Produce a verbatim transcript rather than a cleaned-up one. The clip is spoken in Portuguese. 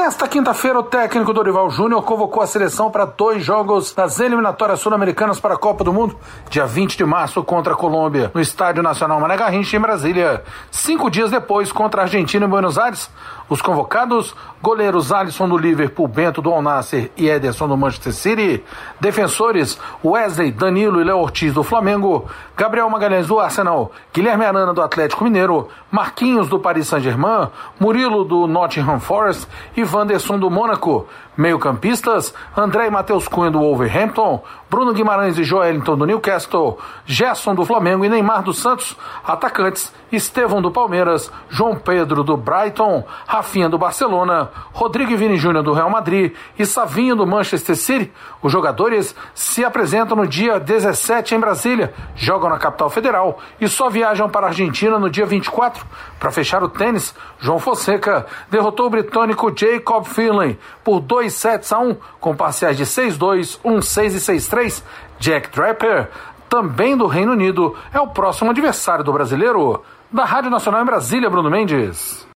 Nesta quinta-feira, o técnico Dorival Júnior convocou a seleção para dois jogos das eliminatórias sul-americanas para a Copa do Mundo, dia vinte de março contra a Colômbia, no Estádio Nacional Mané Garrincha, em Brasília. Cinco dias depois, contra a Argentina em Buenos Aires, os convocados, goleiros Alisson do Liverpool, Bento do Al Nassr e Ederson do Manchester City, defensores Wesley, Danilo e Léo Ortiz do Flamengo, Gabriel Magalhães do Arsenal, Guilherme Arana do Atlético Mineiro, Marquinhos do Paris Saint-Germain, Murilo do Nottingham Forest e Wanderson do Mônaco. Meio-campistas, André e Matheus Cunha do Wolverhampton, Bruno Guimarães e Joelinton do Newcastle, Gerson do Flamengo e Neymar do Santos. Atacantes, Estevão do Palmeiras, João Pedro do Brighton, Rafinha do Barcelona, Rodrigo e Vini Júnior do Real Madrid e Savinho do Manchester City. Os jogadores se apresentam no dia dezessete em Brasília, jogam na capital federal e só viajam para a Argentina no dia vinte e quatro. Para fechar o tênis, João Fonseca derrotou o britânico Jacob Finlay por dois sets a um, com parciais de seis a dois, um a seis e seis a três. Jack Draper, também do Reino Unido, é o próximo adversário do brasileiro. Da Rádio Nacional em Brasília, Bruno Mendes.